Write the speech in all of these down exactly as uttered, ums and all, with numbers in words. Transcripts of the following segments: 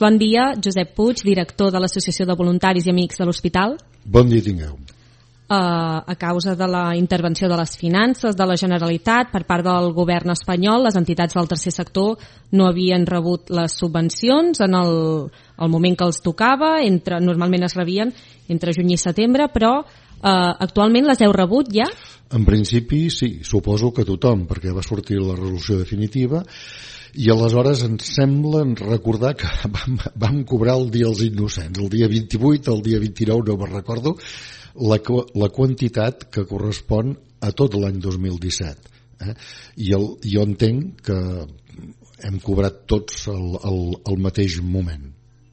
Bon dia, Josep Puig, director de l'Associació de Voluntaris i Amics de l'Hospital. Bon dia tingueu. Uh, a causa de la intervenció de les finances de la Generalitat per part del govern espanyol, les entitats del tercer sector no havien rebut les subvencions en el, el moment que els tocava, entre, normalment es rebien entre juny i setembre, però uh, actualment les heu rebut ja? En principi sí, suposo que tothom, perquè va sortir la resolució definitiva i aleshores ens sembla recordar que vam, vam cobrar el dia dels innocents, el dia vint-i-vuit, el dia vint-i-nou, no me'n recordo, La, la quantitat que correspon a tot l'any dos mil disset. Eh? I el, jo entenc que hem cobrat tots el, el, el mateix moment.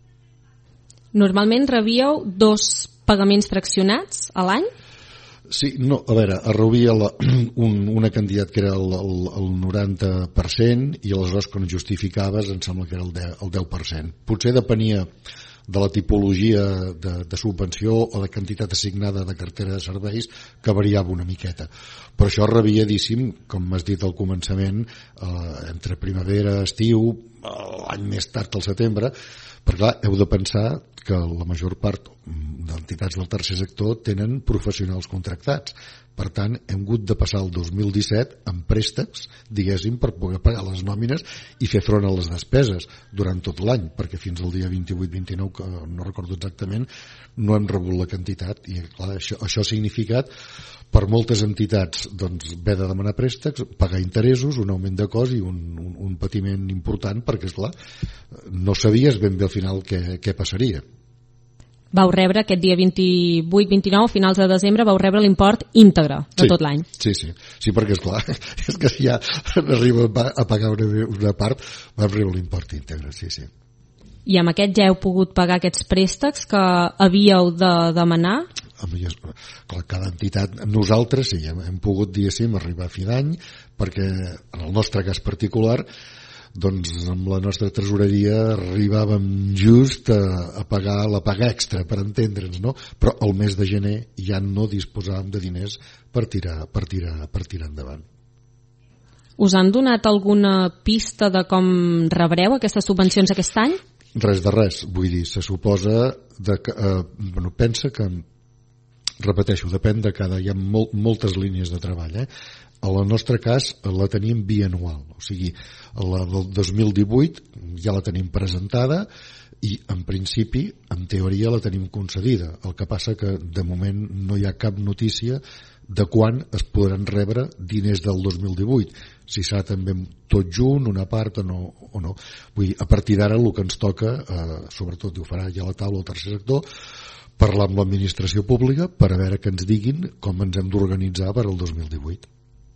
Normalment rebíeu dos pagaments fraccionats a l'any? Sí, no, a veure, es rebia la, un, una quantitat que era el, el, el noranta per cent i aleshores quan justificaves em sembla que era el deu, el deu per cent. Potser depenia de la tipologia de, de subvenció o de quantitat assignada de cartera de serveis que variava una miqueta. Però això reviadíssim, com m'has dit al començament, eh, entre primavera, estiu, l'any més tard al setembre, perquè clar, heu de pensar que la major part d'entitats del tercer sector tenen professionals contractats. Per tant, hem hagut de passar el dos mil disset amb préstecs, diguéssim, per poder pagar les nòmines i fer front a les despeses durant tot l'any, perquè fins al dia vint-i-vuit vint-i-nou, que no recordo exactament, no hem rebut la quantitat. I clar, això, això ha significat per moltes entitats doncs, haver de demanar préstecs, pagar interessos, un augment de cost i un, un, un patiment important, perquè esclar, no sabies ben bé al final què, què passaria. Vau rebre aquest dia vint-i-vuit vint-i-nou, a finals de desembre, vau rebre l'import íntegre de sí, tot l'any. Sí, sí, sí, perquè esclar, és que si ja arriba a pagar una, una part, va rebre l'import íntegre, sí, sí. I amb aquest ja heu pogut pagar aquests préstecs que havíeu de demanar? Clar, cada entitat, nosaltres sí, hem, hem pogut, diguéssim, arribar a fi d'any, perquè en el nostre cas particular doncs amb la nostra tresoreria arribàvem just a, a pagar la paga extra, per entendre'ns, no? Però el mes de gener ja no disposàvem de diners per tirar, per tirar, per tirar endavant. Us han donat alguna pista de com rebreu aquestes subvencions aquest any? Res de res, vull dir, se suposa de que, eh, bueno, pensa que, repeteixo, depèn de cada, hi ha molt, moltes línies de treball, eh? En el nostre cas la tenim bianual, o sigui, la del dos mil divuit ja la tenim presentada i en principi, en teoria, la tenim concedida. El que passa que de moment no hi ha cap notícia de quan es podran rebre diners del dos mil divuit, si serà també tot junt, una part o no. O no. Vull dir, a partir d'ara el que ens toca, eh, sobretot ho farà ja la taula del tercer sector, parlar amb l'administració pública per a veure que ens diguin com ens hem d'organitzar per al dos mil divuit.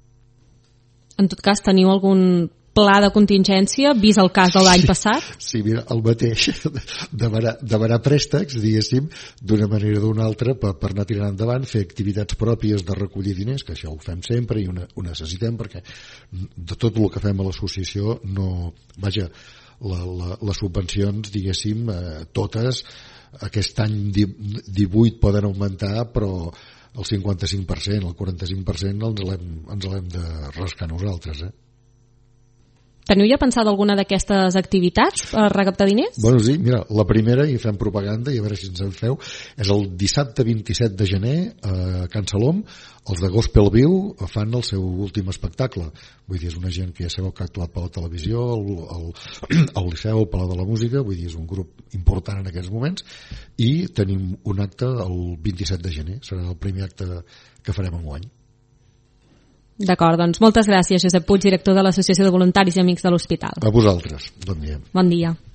En tot cas, teniu algun pla de contingència, vist el cas de l'any sí, passat? Sí, mira, el mateix, demanar, demanar préstecs, diguéssim, d'una manera o d'una altra per, per anar tirant endavant, fer activitats pròpies de recollir diners, que això ho fem sempre i ho, ho necessitem, perquè de tot el que fem a l'associació no... Vaja, la, la, les subvencions, diguéssim, eh, totes, aquest any divuit poden augmentar, però el cinquanta-cinc per cent, el quaranta-cinc per cent ens l'hem, ens l'hem de rascar nosaltres, eh? Teniu ja pensat alguna d'aquestes activitats per recaptar diners? Bueno, sí, mira, la primera, i fem propaganda, i a veure si ens en feu, és el dissabte vint-i-set de gener a Can Salom, els de Gospel Viu fan el seu últim espectacle. Vull dir, és una gent que ja sabeu que ha actuat per la televisió, el, el, el Liceu, el Palau de la Música, vull dir, és un grup important en aquests moments, i tenim un acte el vint-i-set de gener, serà el primer acte que farem enguany. D'acord, doncs moltes gràcies, Josep Puig, director de l'Associació de Voluntaris i Amics de l'Hospital. A vosaltres, bon dia. Bon dia.